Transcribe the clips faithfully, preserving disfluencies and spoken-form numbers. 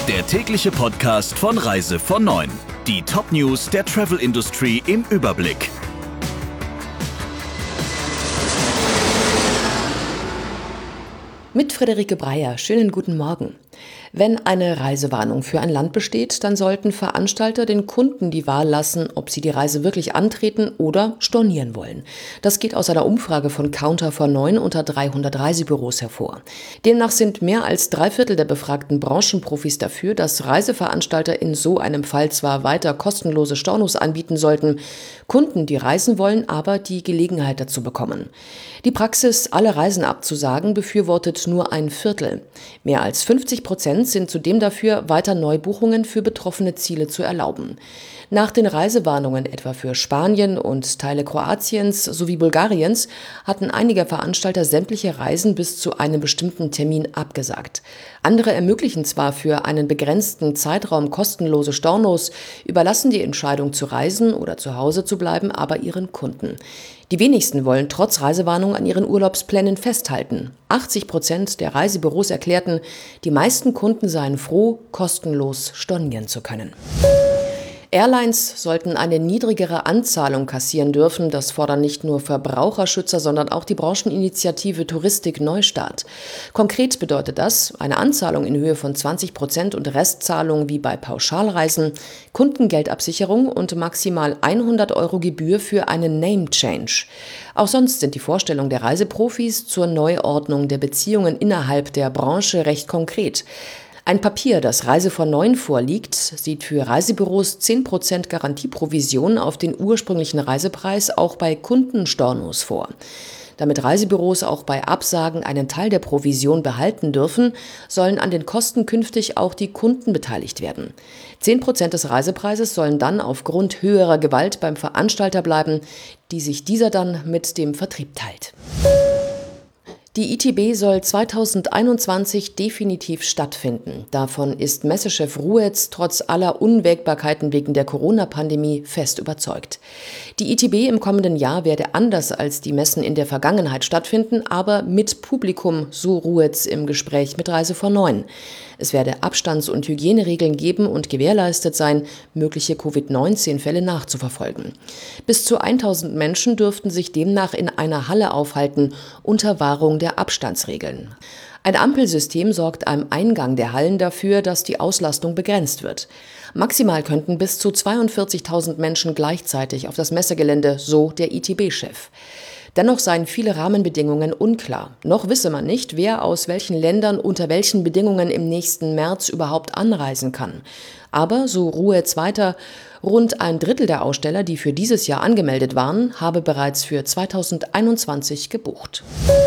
Der tägliche Podcast von Reise von neun. Die Top-News der Travel-Industrie im Überblick. Mit Friederike Breyer. Schönen guten Morgen. Wenn eine Reisewarnung für ein Land besteht, dann sollten Veranstalter den Kunden die Wahl lassen, ob sie die Reise wirklich antreten oder stornieren wollen. Das geht aus einer Umfrage von Counter for neun unter dreihundert Reisebüros hervor. Demnach sind mehr als drei Viertel der befragten Branchenprofis dafür, dass Reiseveranstalter in so einem Fall zwar weiter kostenlose Stornos anbieten sollten, Kunden, die reisen wollen, aber die Gelegenheit dazu bekommen. Die Praxis, alle Reisen abzusagen, befürwortet nur ein Viertel. Mehr als fünfzig Prozent sind zudem dafür, weiter Neubuchungen für betroffene Ziele zu erlauben. Nach den Reisewarnungen etwa für Spanien und Teile Kroatiens sowie Bulgariens hatten einige Veranstalter sämtliche Reisen bis zu einem bestimmten Termin abgesagt. Andere ermöglichen zwar für einen begrenzten Zeitraum kostenlose Stornos, überlassen die Entscheidung zu reisen oder zu Hause zu bleiben aber ihren Kunden. Die wenigsten wollen trotz Reisewarnung an ihren Urlaubsplänen festhalten. achtzig Prozent der Reisebüros erklärten, die meisten Kunden seien froh, kostenlos stornieren zu können. Airlines sollten eine niedrigere Anzahlung kassieren dürfen. Das fordern nicht nur Verbraucherschützer, sondern auch die Brancheninitiative Touristik Neustart. Konkret bedeutet das eine Anzahlung in Höhe von zwanzig Prozent und Restzahlung wie bei Pauschalreisen, Kundengeldabsicherung und maximal hundert Euro Gebühr für einen Name Change. Auch sonst sind die Vorstellungen der Reiseprofis zur Neuordnung der Beziehungen innerhalb der Branche recht konkret. Ein Papier, das Reise von neun vorliegt, sieht für Reisebüros zehn Prozent Garantieprovision auf den ursprünglichen Reisepreis auch bei Kundenstornos vor. Damit Reisebüros auch bei Absagen einen Teil der Provision behalten dürfen, sollen an den Kosten künftig auch die Kunden beteiligt werden. zehn Prozent des Reisepreises sollen dann aufgrund höherer Gewalt beim Veranstalter bleiben, die sich dieser dann mit dem Vertrieb teilt. Die I T B soll zweitausendeinundzwanzig definitiv stattfinden. Davon ist Messechef Ruetz trotz aller Unwägbarkeiten wegen der Corona-Pandemie fest überzeugt. Die I T B im kommenden Jahr werde anders als die Messen in der Vergangenheit stattfinden, aber mit Publikum, so Ruetz im Gespräch mit Reise von neun. Es werde Abstands- und Hygieneregeln geben und gewährleistet sein, mögliche Covid neunzehn Fälle nachzuverfolgen. Bis zu tausend Menschen dürften sich demnach in einer Halle aufhalten, unter Wahrung der Abstandsregeln. Ein Ampelsystem sorgt am Eingang der Hallen dafür, dass die Auslastung begrenzt wird. Maximal könnten bis zu zweiundvierzigtausend Menschen gleichzeitig auf das Messegelände, so der I T B-Chef. Dennoch seien viele Rahmenbedingungen unklar. Noch wisse man nicht, wer aus welchen Ländern unter welchen Bedingungen im nächsten März überhaupt anreisen kann. Aber, so Ruetz weiter, rund ein Drittel der Aussteller, die für dieses Jahr angemeldet waren, habe bereits für zweitausendeinundzwanzig gebucht.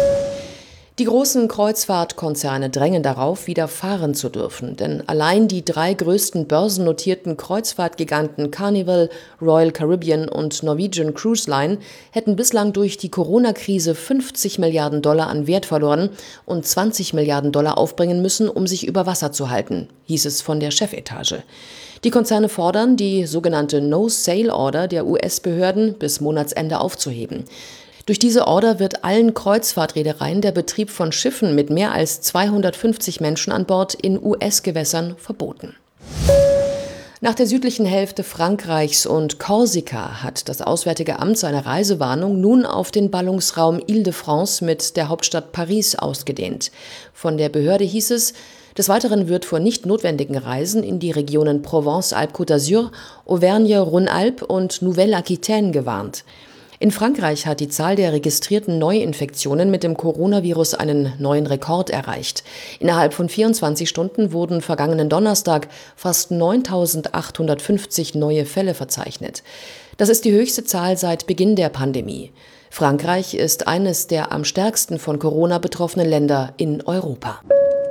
Die großen Kreuzfahrtkonzerne drängen darauf, wieder fahren zu dürfen, denn allein die drei größten börsennotierten Kreuzfahrtgiganten Carnival, Royal Caribbean und Norwegian Cruise Line hätten bislang durch die Corona-Krise fünfzig Milliarden Dollar an Wert verloren und zwanzig Milliarden Dollar aufbringen müssen, um sich über Wasser zu halten, hieß es von der Chefetage. Die Konzerne fordern, die sogenannte No-Sail-Order der U S-Behörden bis Monatsende aufzuheben. Durch diese Order wird allen Kreuzfahrtreedereien der Betrieb von Schiffen mit mehr als zweihundertfünfzig Menschen an Bord in U S-Gewässern verboten. Nach der südlichen Hälfte Frankreichs und Korsika hat das Auswärtige Amt seine Reisewarnung nun auf den Ballungsraum Île-de-France mit der Hauptstadt Paris ausgedehnt. Von der Behörde hieß es, des Weiteren wird vor nicht notwendigen Reisen in die Regionen Provence-Alpes-Côte d'Azur, Auvergne-Rhône-Alpes und Nouvelle-Aquitaine gewarnt. In Frankreich hat die Zahl der registrierten Neuinfektionen mit dem Coronavirus einen neuen Rekord erreicht. Innerhalb von vierundzwanzig Stunden wurden vergangenen Donnerstag fast neuntausendachthundertfünfzig neue Fälle verzeichnet. Das ist die höchste Zahl seit Beginn der Pandemie. Frankreich ist eines der am stärksten von Corona betroffenen Länder in Europa.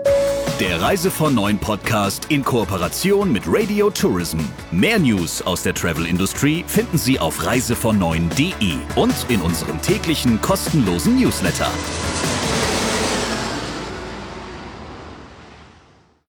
Der Reise von neun Podcast in Kooperation mit Radio Tourism. Mehr News aus der Travel-Industrie finden Sie auf reise von neun punkt de und in unserem täglichen kostenlosen Newsletter.